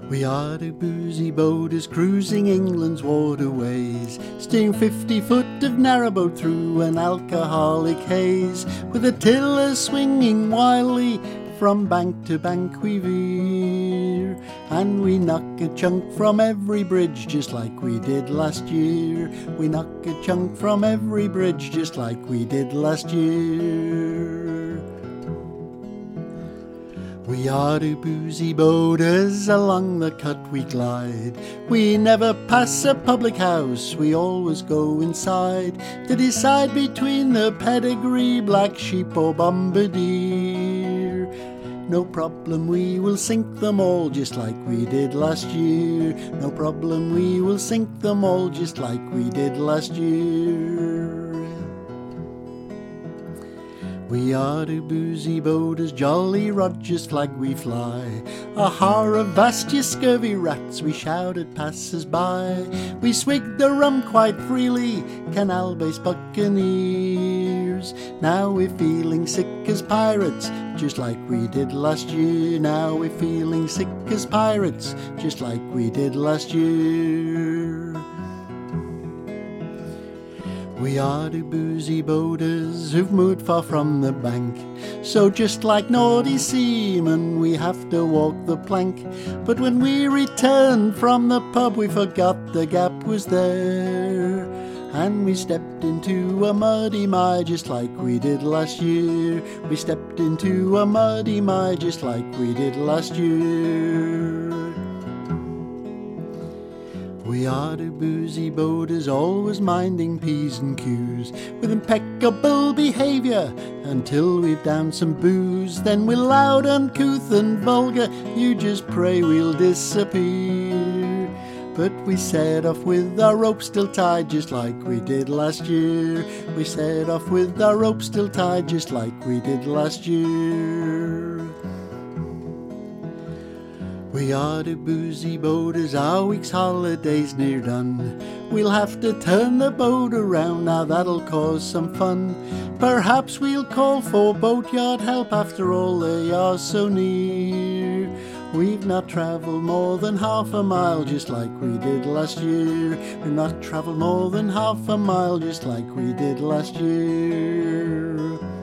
We are the boozy boaters cruising England's waterways, steering 50 foot of narrowboat through an alcoholic haze, with a tiller swinging wildly from bank to bank we veer, and we knock a chunk from every bridge just like we did last year. We knock a chunk from every bridge just like we did last year. We are the boozy boaters, along the cut we glide. We never pass a public house, we always go inside to decide between the pedigree, black sheep or bombardier. No problem, we will sink them all just like we did last year. No problem, we will sink them all just like we did last year. We are the boozy boaters, Jolly Roger's flag we fly. Aha, avast ye scurvy rats, we shouted passers-by. We swigged the rum quite freely, canal-based buccaneers. Now we're feeling sick as pirates, just like we did last year. Now we're feeling sick as pirates, just like we did last year. We are the boozy boaters who've moved far from the bank, so just like naughty seamen we have to walk the plank. But when we returned from the pub we forgot the gap was there, and we stepped into a muddy mire just like we did last year. We stepped into a muddy mire just like we did last year. We are the boozy boaters, always minding P's and Q's, with impeccable behaviour until we've downed some booze. Then we're loud, uncouth and vulgar, you just pray we'll disappear. But we set off with our rope still tied just like we did last year. We set off with our rope still tied just like we did last year. We are the boozy boaters, our week's holiday's near done. We'll have to turn the boat around, now that'll cause some fun. Perhaps we'll call for boatyard help, after all they are so near. We've not travelled more than half a mile just like we did last year. We've not travelled more than half a mile just like we did last year.